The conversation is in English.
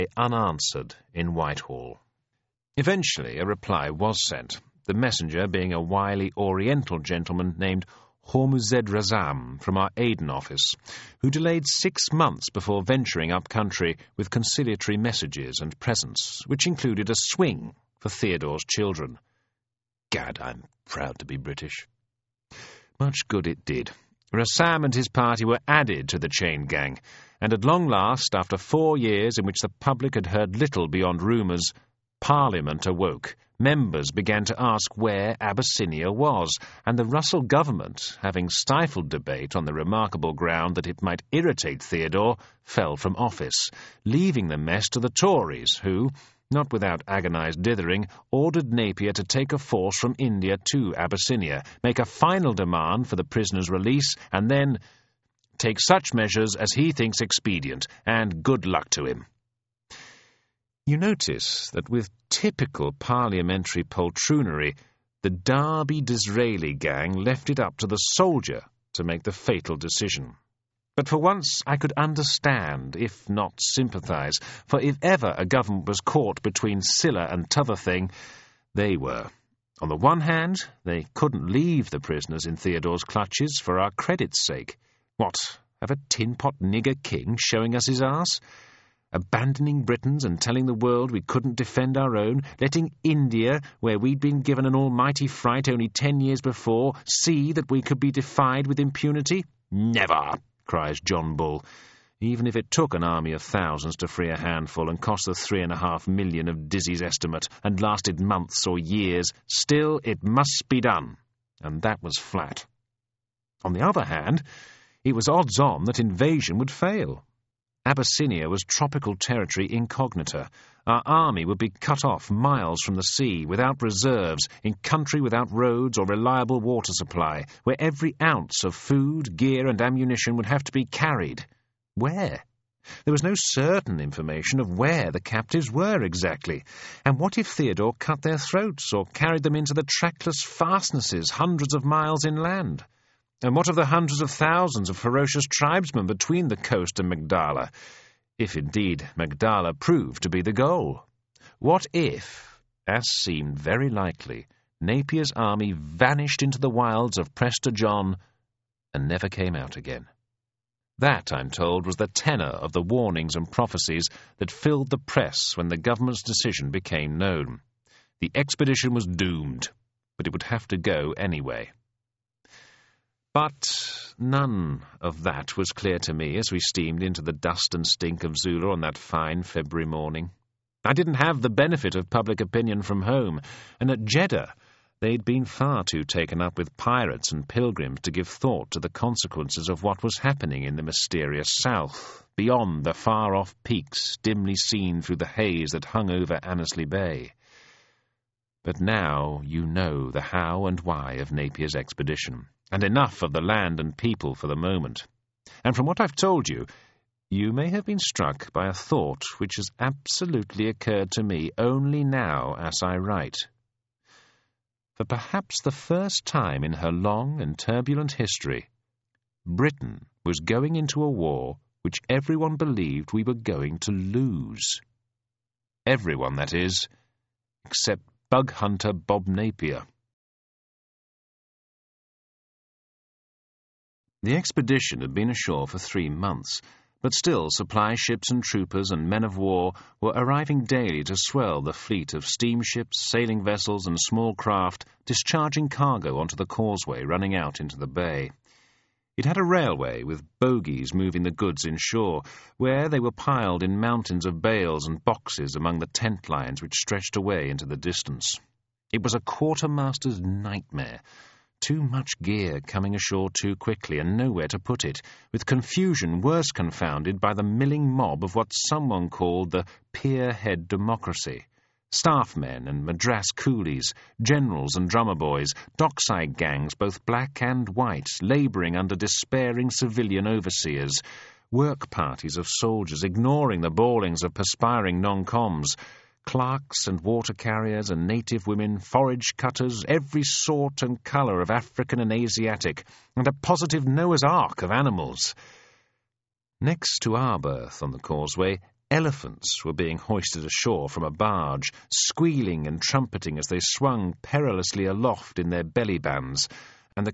unanswered in Whitehall. Eventually a reply was sent, the messenger being a wily Oriental gentleman named Hormuzed Razam from our Aden office, who delayed 6 months before venturing up country with conciliatory messages and presents, which included a swing for Theodore's children. Gad, I'm proud to be British. Much good it did. Razam and his party were added to the chain gang, and at long last, after 4 years in which the public had heard little beyond rumours, Parliament awoke. Members began to ask where Abyssinia was, and the Russell government, having stifled debate on the remarkable ground that it might irritate Theodore, fell from office, leaving the mess to the Tories, who, not without agonised dithering, ordered Napier to take a force from India to Abyssinia, make a final demand for the prisoner's release, and then take such measures as he thinks expedient, and good luck to him. You notice that with typical parliamentary poltroonery, the Derby Disraeli gang left it up to the soldier to make the fatal decision. But for once I could understand, if not sympathise, for if ever a government was caught between Scylla and t'other thing, they were. On the one hand, they couldn't leave the prisoners in Theodore's clutches for our credit's sake. What, have a tin-pot nigger king showing us his arse? Abandoning Britons and telling the world we couldn't defend our own, letting India, where we'd been given an almighty fright only 10 years before, see that we could be defied with impunity? Never, cries John Bull. Even if it took an army of thousands to free a handful and cost the 3.5 million of Dizzy's estimate and lasted months or years, still it must be done. And that was flat. On the other hand, it was odds on that invasion would fail. Abyssinia was tropical territory incognita. Our army would be cut off miles from the sea, without reserves, in country without roads or reliable water supply, where every ounce of food, gear and ammunition would have to be carried. Where? There was no certain information of where the captives were exactly. And what if Theodore cut their throats or carried them into the trackless fastnesses hundreds of miles inland? And what of the hundreds of thousands of ferocious tribesmen between the coast and Magdala, if indeed Magdala proved to be the goal? What if, as seemed very likely, Napier's army vanished into the wilds of Prester John and never came out again? That, I'm told, was the tenor of the warnings and prophecies that filled the press when the government's decision became known. The expedition was doomed, but it would have to go anyway. But none of that was clear to me as we steamed into the dust and stink of Zula on that fine February morning. I didn't have the benefit of public opinion from home, and at Jeddah they'd been far too taken up with pirates and pilgrims to give thought to the consequences of what was happening in the mysterious south, beyond the far-off peaks dimly seen through the haze that hung over Annesley Bay. But now you know the how and why of Napier's expedition, and enough of the land and people for the moment. And from what I've told you, you may have been struck by a thought which has absolutely occurred to me only now as I write. For perhaps the first time in her long and turbulent history, Britain was going into a war which everyone believed we were going to lose. Everyone, that is, except bug hunter Bob Napier. The expedition had been ashore for 3 months, but still supply ships and troopers and men of war were arriving daily to swell the fleet of steamships, sailing vessels and small craft discharging cargo onto the causeway running out into the bay. It had a railway with bogies moving the goods inshore, where they were piled in mountains of bales and boxes among the tent lines which stretched away into the distance. It was a quartermaster's nightmare. Too much gear coming ashore too quickly and nowhere to put it, with confusion worse confounded by the milling mob of what someone called the pier-head democracy. Staff men and Madras coolies, generals and drummer boys, dockside gangs both black and white, labouring under despairing civilian overseers, work parties of soldiers ignoring the bawlings of perspiring non-coms, clerks and water carriers and native women, forage cutters, every sort and colour of African and Asiatic, and a positive Noah's Ark of animals. Next to our berth on the causeway, Elephants were being hoisted ashore from a barge, squealing and trumpeting as they swung perilously aloft in their belly bands,